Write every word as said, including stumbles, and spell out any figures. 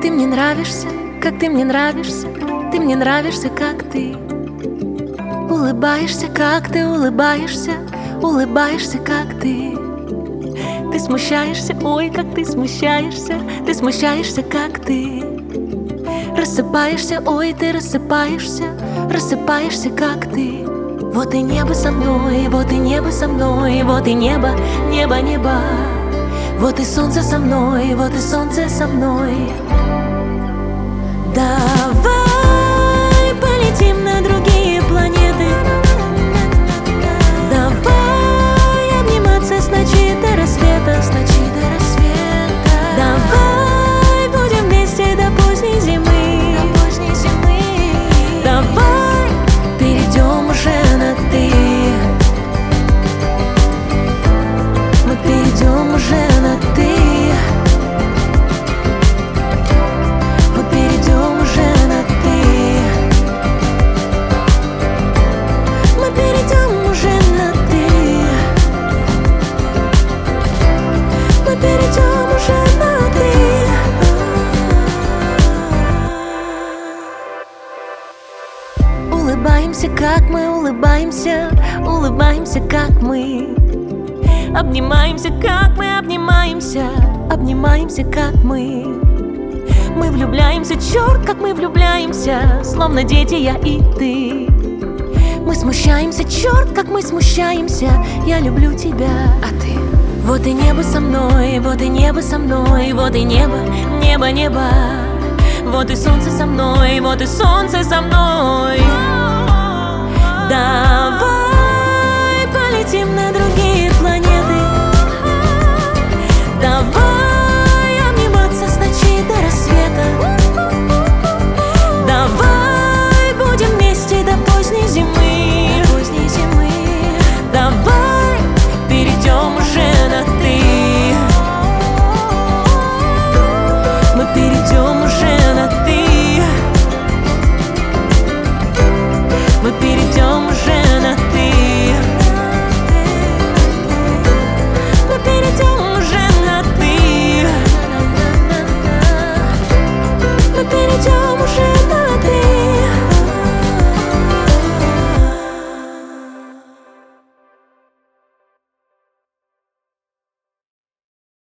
Ты мне нравишься, как ты мне нравишься. Ты мне нравишься, как ты улыбаешься, как ты улыбаешься. Улыбаешься, как ты. Ты смущаешься, ой, как ты смущаешься. Ты смущаешься, как ты рассыпаешься, ой, ты рассыпаешься. Рассыпаешься, как ты. Вот и небо со мной, вот и небо со мной. Вот и небо, небо, небо. Вот и солнце со мной, вот и солнце со мной. Давай полетим на другие планеты. Давай обниматься с ночи до рассвета, с ночи до рассвета. Давай будем вместе до поздней зимы, до поздней зимы. Давай перейдем уже на ты. Мы перейдем уже на ты. Мы перейдем уже на ты. Мы перейдем уже на ты. Мы перейдем уже на ты. Улыбаемся, как мы улыбаемся. Улыбаемся, как мы. Обнимаемся, как мы обнимаемся. Обнимаемся, как мы. Мы влюбляемся, черт, как мы влюбляемся. Словно дети, я и ты. Мы смущаемся, черт, как мы смущаемся. Я люблю тебя, а ты? Вот и небо со мной, вот и небо со мной. Вот и небо, небо, небо. Вот и солнце со мной, вот и солнце со мной. Давай полетим на другие планеты.